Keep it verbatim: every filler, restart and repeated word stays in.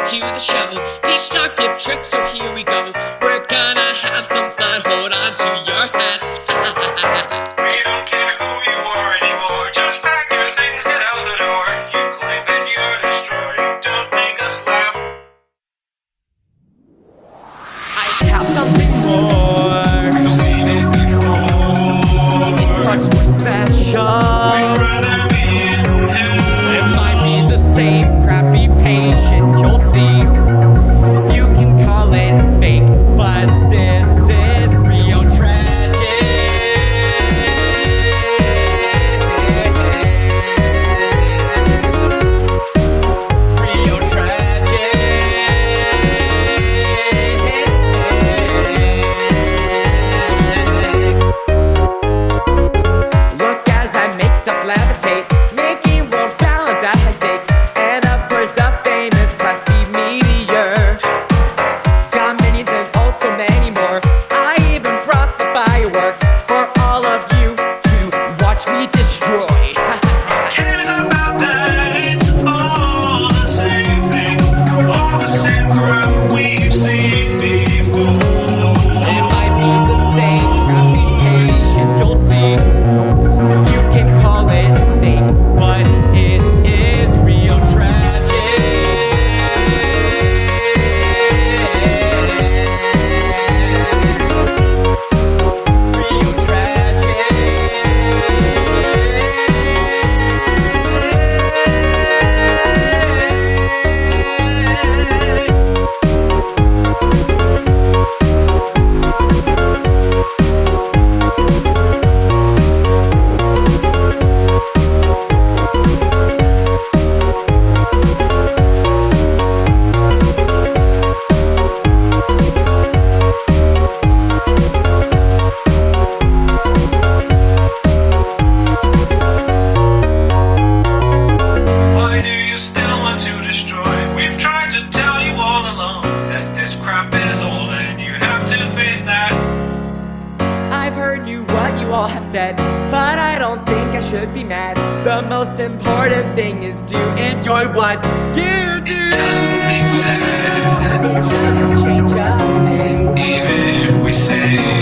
to the show. Destructive tricks, so here we go. We're gonna have some fun, hold on to your hats. We don't care who you are anymore. Just pack your things, get out the door. You claim that you're destroyed. Don't make us laugh. I have something more. We've seen it before. It's much more special. We'd rather be in hell. It might be the same crappy patient, you'll see. You can call it fake, but this is real tragic. Real tragic. Look as I make stuff levitate, making world balance at high stakes. And of course the famous Class B meteor. Got minions and also many more. I even brought the fireworks for all of you to watch me destroy. Cares about that, it's all the same thing. All the same crap we've seen before. It might be the same crappy patient, you'll see. You can call it fake, but it is real tragic. Real tragic. Why do you still want to destroy? We've tried to tell you all along that this crap is old and you have to face that. I've heard you what you all have said, but I don't think I should be mad. The most important thing is to enjoy what you do. Doesn't make sense. It doesn't change a thing. Even if we say